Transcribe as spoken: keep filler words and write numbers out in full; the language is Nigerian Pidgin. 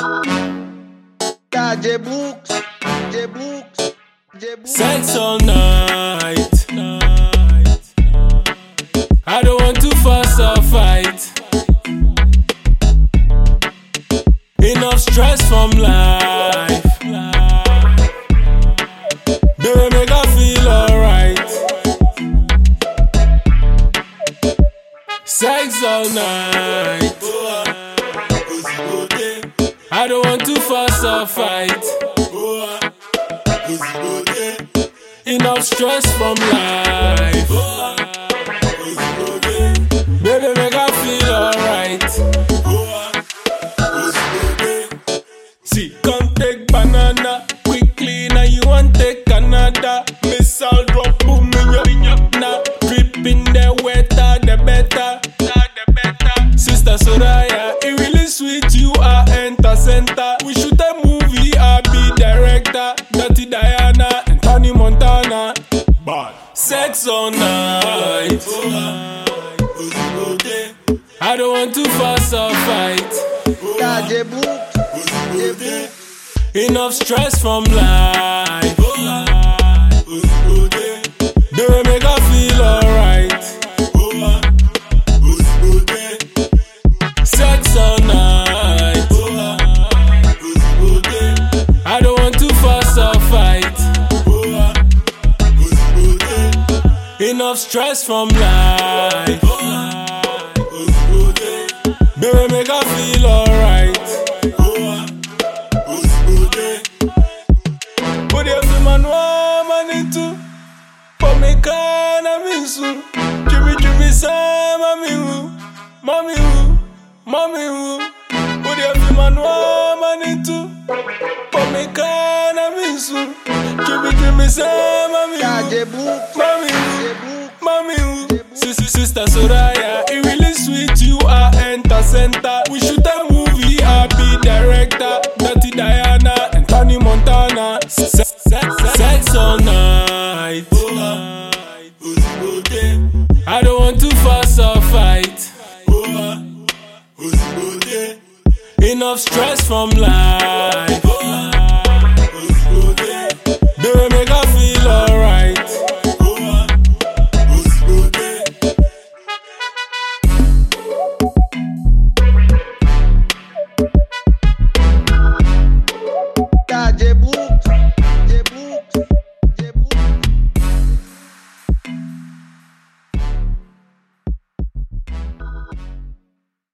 Yeah, J-Books, J-Books, J-Books. Sex all night. I don't want to fuss or fight. Enough stress from life. Baby, make I feel alright. Sex all night. I don't want to fuss or fight. Enough stress from life. Baby, make I feel alright. See, come take banana quickly. Now you want take Canada. Missile drop boom in your, in your now. Dripping the wetter, the better. The better. Sister Soraya, it really sweet. You are enter center. We shoot a movie, I be director. Dirty Diana and Tony Montana. Bad. Sex all night. I don't want to fuss or fight. Yeah, J-Books, J-Books. Enough stress from life. Baby, make I feel alright. Sex all night. I don't want to fuss or fight. Enough stress from life. Baby, make I feel alright. Put your film on one money too. For me, can I miss you? Jimmy, Jimmy, Sam, mommy, woo, mommy, woo, mommy, woo. Put your film on one money too. For me, can I miss you? Jimmy, Jimmy, Sam, mommy, Yeah, woo, J-Books, mommy, woo, J-Books. mommy, woo. Sister, sister Soraya, it really sweet. You are enter center. We shoot a movie, I be director. Dirty Diana and Tony Montana. Sex, sex, sex all night. I don't want to fuss or fight. Enough stress from life.